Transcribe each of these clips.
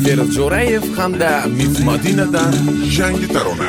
Feruz Jo'rayev hamda Mif Madinadan yangi tarona.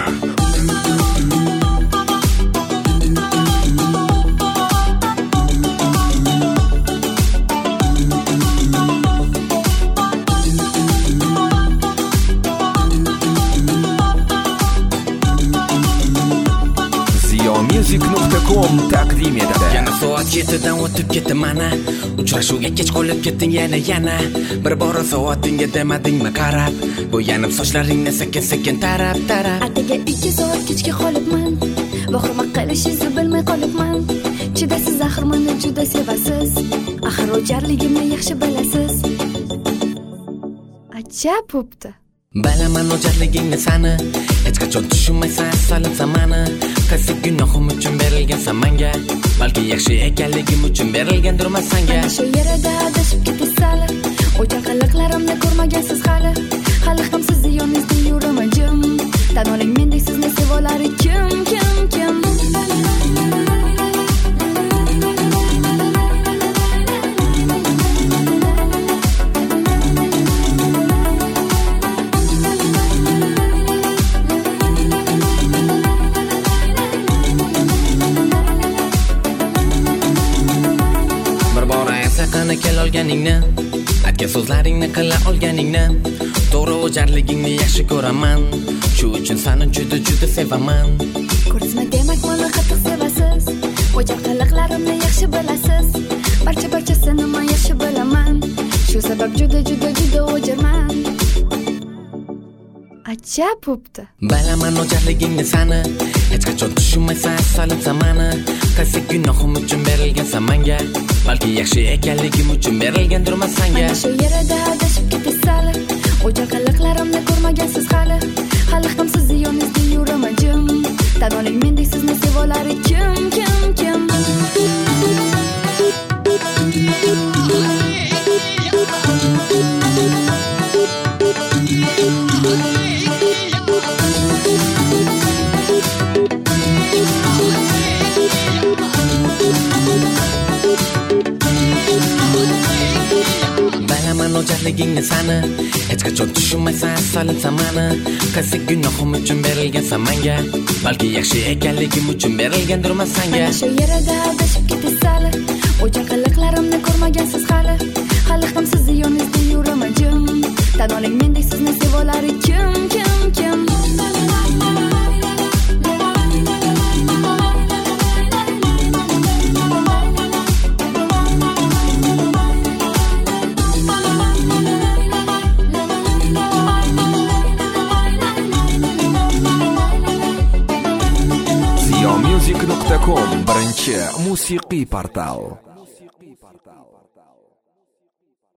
Music.com taqdim etadi. Yana soat 7dan o'tib ketdi mana. Uchrashuvga kech qolib ketding yana. Bir bora soatingga demadingmi qarab? Bu yanib sochlaringni sekin tarab. Atigi 2 soat kechga qolibman. Va hurmat qilishingizni bilmay qolibman. Chidasiz axir meni juda sevasiz. Axir o'jarligimni yaxshi bilasiz. Ajab bo'pti. Bilaman o'jarligingni sani. Hech qachon tushunmaysan solim zamani. Qaysi gunohim uchun berilgansan menga? Balki yaxshi ekanligim uchun berilgandirman senga. Shu yerda adashib ketibsan. O'jar qiliqlarimni ko'rmagansiz hali. Hali ham sizni yoningizda yuraman jim. Tan oling mendek sizni sevolari kim? Qani kel olganingni, aytgan so'zlaringni qila olganingni, to'g'ri o'jarligingni yaxshi ko'raman. Shu uchun seni juda sevaman. Ko'rsma demak meni qattiq sevasiz. O'jar qiliqlarimni yaxshi bilasiz. Barchasini men yaxshi bilaman. Shu sabab juda o'jarman. Ajab bo'pti. Bilaman o'jarligingni sani. Hech qachon tushunmaysan solim zamani. Qaysi gunohim uchun berilgansan menga? Balki yaxshi ekanligim uchun berilgandirman senga. Shu yerda adashib ketibsan. O'jar qiliqlarimni ko'rmagansiz hali. Hali ham sizni yoningizda yuraman jim. Tan oling mendek sizni sevolari kim? O'jarligingni sani. Hech qachon tushunmaysan solim zamani. Qaysi gunohim uchun berilgansan menga? Balki yaxshi ekanligim uchun berilgandirman senga. Shu yerda adashib ketibsan. O'jar qiliqlarimni ko'rmagansiz hali. Hali ham sizni yoningizda yuraman jim. Tan oling mendek sizni sevolari kim? Music.com birinchi musiqiy portal.